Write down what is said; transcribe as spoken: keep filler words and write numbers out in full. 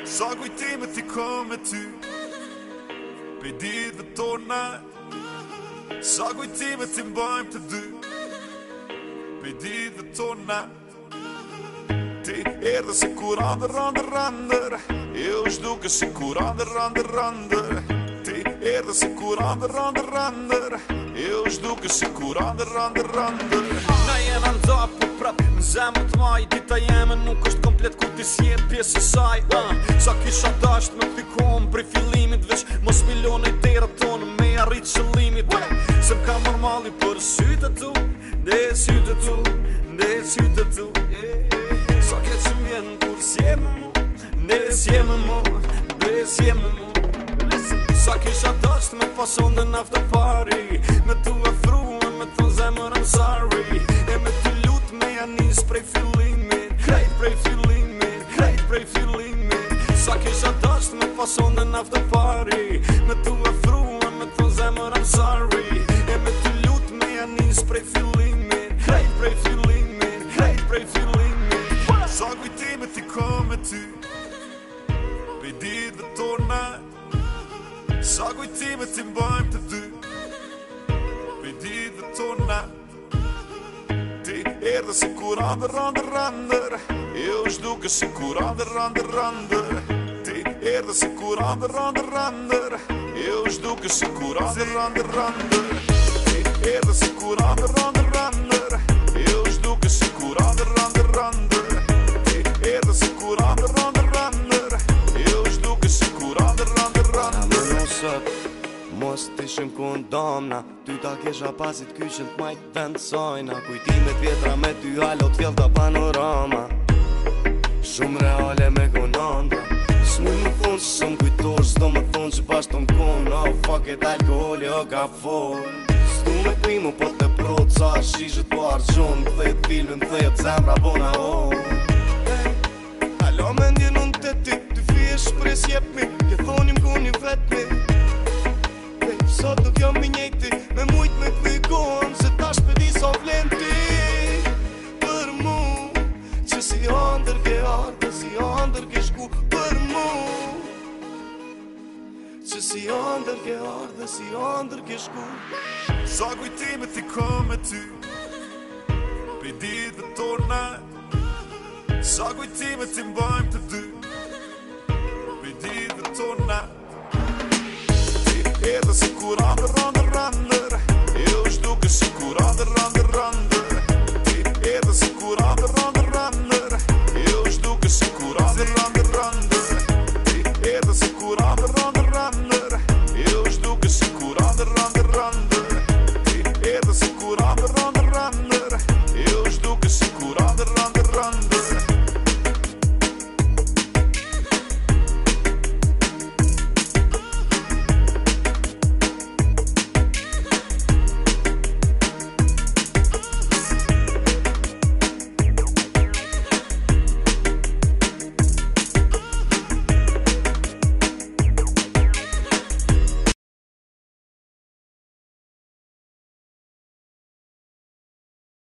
Sa kujtime t'i kam me ty Pe ditëve tona Sa kujtime t'i mbajmë të dy Pe ditëve tona Ti erdhe si kur andër, andër, andër Jo shduke si kur andër, andër, andër Ti erdhe si kur andër, andër, andër Jo shduke si kur andër, andër, andër Na jena nda po prap në zemë të maj Dita jeme nuk është komplet ku ti s'jet pjesë i saj uh. Sa kisha dasht me pikon prej fillimit Vesh mos milione i tera tonë me arrit qëllimit uh. Se m'ka normali për sytë tu Dhe sytë tu, dhe sytë tu yeah. Sa ke që m'vjen kur s'jeme mu Dhe s'jeme mu, dhe s'jeme mu Sa kisha dasht me fason dhe nafta pari Me tu e fruën, me tu zemër I'm sorry E me të lut me janis prej fillimit Krejt prej fillimit, krejt prej fillimit Sa kisha dasht me fason dhe nafta pari Me tu e fruën, me tu zemër I'm sorry E me të lut me janis prej fillimit Krejt prej fillimit, krejt prej fillimit Sa kujtime t'i kam me ty Pe ditëve tona Sa kujtime t'i mbajmë të dy Pe ditëve tona Ti erdhe si kur andër, andër, andër Jo shduke si kur andër, andër, andër Ti erdhe si kur andër, andër, andër Jo shduke si kur andër, andër, andër Ti erdhe si kur andër, andër, andër Jo shduke si kur andër, andër, andër Ti erdhe si kur andër, andër, andër Jo shduke si kur andër, andër, andër Mos t'ishim kundamna Ty ta kisha pasit kyshin t'majt vend sajna Kujtimet vjetra me ty halo t'fjell t'a panorama Shumë reale me konanda S'mu më thonë që shumë kujtosh S'do më thonë që pas t'on kon Oh fuck it, alkoholi o ka for S'du me primu po të prot Sa shishët po argjon Kthejt filmin, kthejt zemra bona oh hey, halo me ndjen unë të ty Ty fije shpres jepmi Ke thonim ku një vetmi Sot nuk jam i njejti Me mujt me këthikon Se tash pe di sa vlen ti Për mu Që si andër ke ardhe Si andër ke shku Për mu Që si andër ke ardhe Si andër ke shku Sa kujtime t'i kam me ty Pe ditëve tona Sa kujtime t'i mbajmë të dy Pe ditëve tona Erdhe si kur andër, andër,